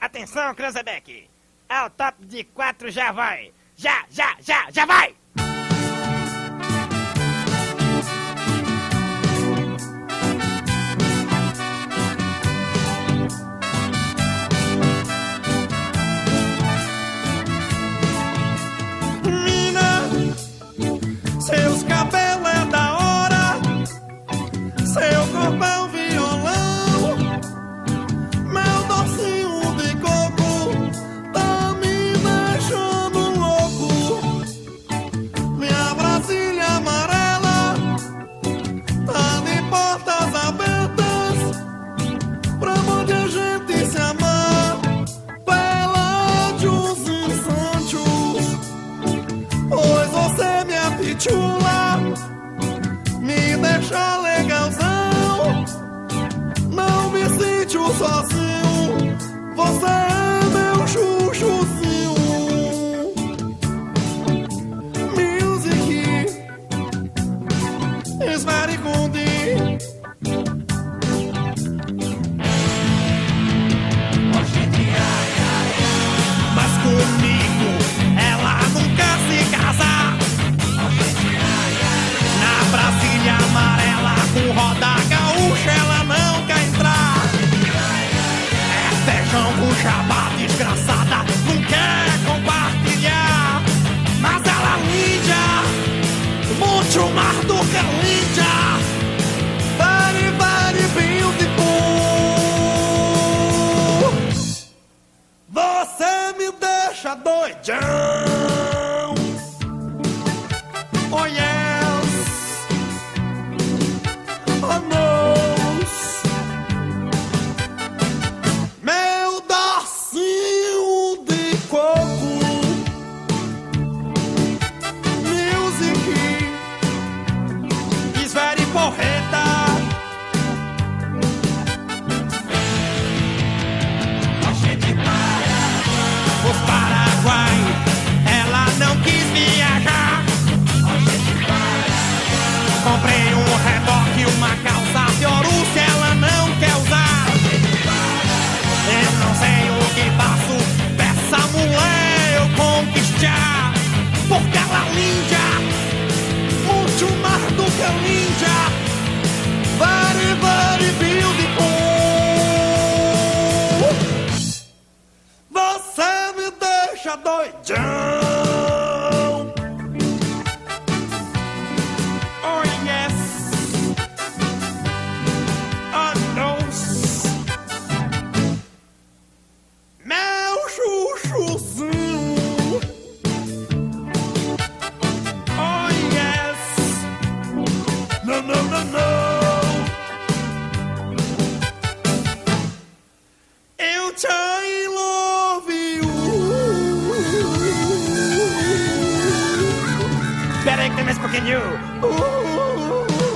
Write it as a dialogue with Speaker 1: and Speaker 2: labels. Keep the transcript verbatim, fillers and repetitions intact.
Speaker 1: Atenção, Cranzebeck. Ao top de quatro já vai. Já, já, já, já vai!
Speaker 2: Seus cabelos é da hora, seu corpo é um violão, meu docinho de coco tá me deixando louco. Minha Brasília amarela tá de portas abertas pra onde a gente se amar pela Jus Santos, pois você me pitula, me deixa legalzão, não me sinto sozinho, você é meu chuchuzinho. Music is very good. Mas comigo ela nunca se casa. Brasília amarela com roda gaúcha ela não quer entrar. É feijão com jabá desgraçada, não quer compartilhar. Mas ela linda, muito mais do que linda. Very, very beautiful. Você me deixa doidão. Oh yeah. Meu docinho de coco, music is very porreta. Os Paraguai, ela não quis viajar. Comprei um reboque, uma calça Fiorucci, ela não quer usar. Eu não sei o que faço dessa mulher eu conquistar, porque ela é linda, muito mais do que linda. Very, very beautiful. Você me deixa doidão.
Speaker 1: Peraí que tem mais um pouquinho. Uh, uh, uh.